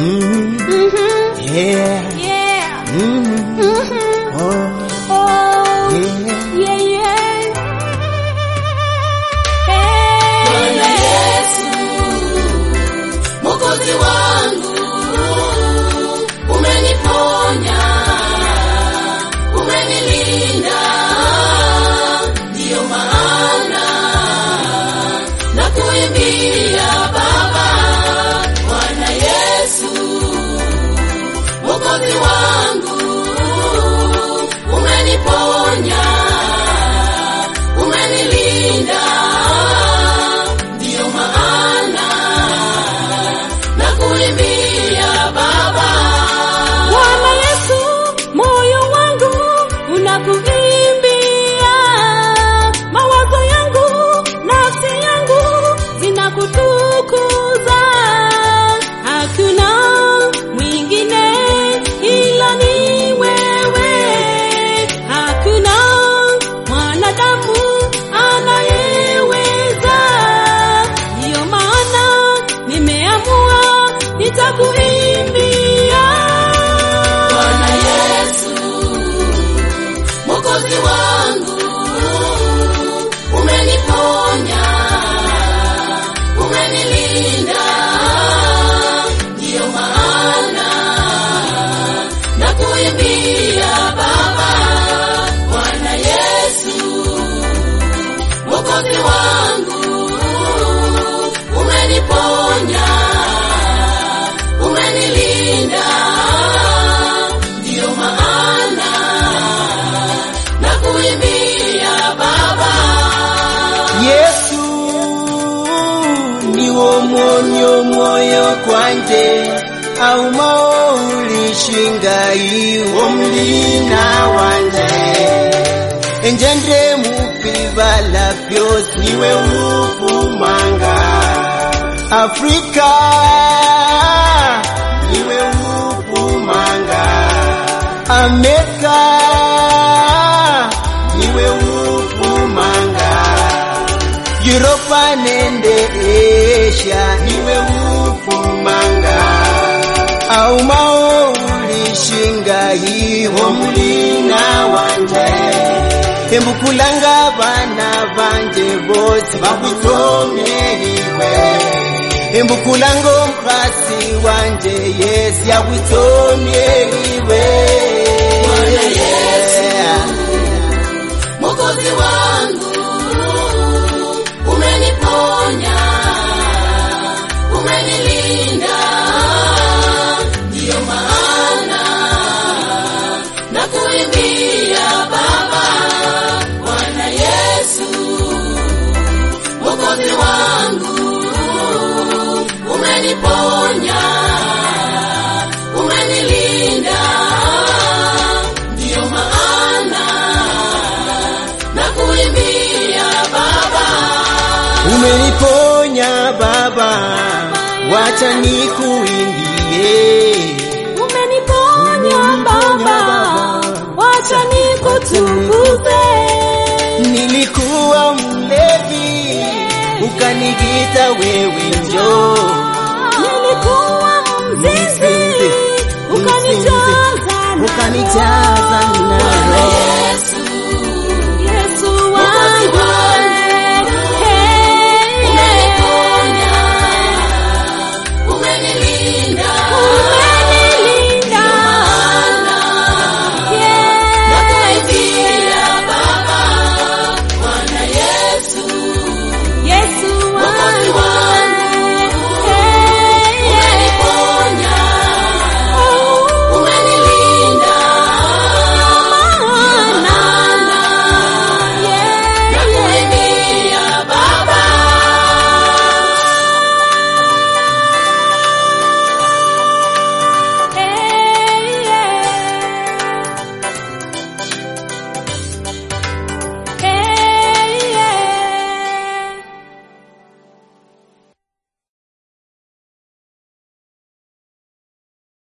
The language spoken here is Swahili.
Yeah. Yeah. Oh. Oh. Yeah. Yeah, yeah. Bwana Yesu, Mwokozi wangu, umeniponya, umenilinda, ndiyo maana nakuimbia Baba. Bwana Yesu, Mwokozi wangu, umeniponya, umenilinda, ndiyo maana nakuimbia Baba. Bwana Yesu, moyo wangu unakuimbia, mawazo yangu, nafsi yangu zinakutukuza. Hakuna mwingine ila ni wewe, hakuna mwanadamu anayeweza. Ndiyo maana nimeamua nitakuimbia. Bwana Yesu, Mwokozi wangu, umeniponya, umenilinda, ndiyo maana nakuimbia Baba. Bwana Yesu, Mwokozi wangu, umeniponya, umenilinda, ndiyo maana nakuimbia Baba. Yesu niwo mwonyo moyo kwanje au maulishinga iwo mlina wanje enjendre mupivala byose niwe upumanga Afrika niwe upumanga Amerika niwe upumanga Europa nende Asia niwe upumanga au maulishinga iwo mulina wanje embukulanga bana banje bose bakutomye iwe embukulango mkhasi wanje Yesu yakutomye iwe. Bwana Yesu, Mwokozi wangu, umeniponya, umenilinda, ndiyo maana nakuimbia Baba. Bwana Yesu, Mwokozi wangu, umeniponya, umenilinda, ndiyo maana nakuimbia Baba. Umeniponya Baba, wacha nikuimbie. Umeniponya Baba, wacha nikutukuze. Nilikuwa mlevi, ukaniita wewe njoo. Nilikuwa mzinzi, ukanijaza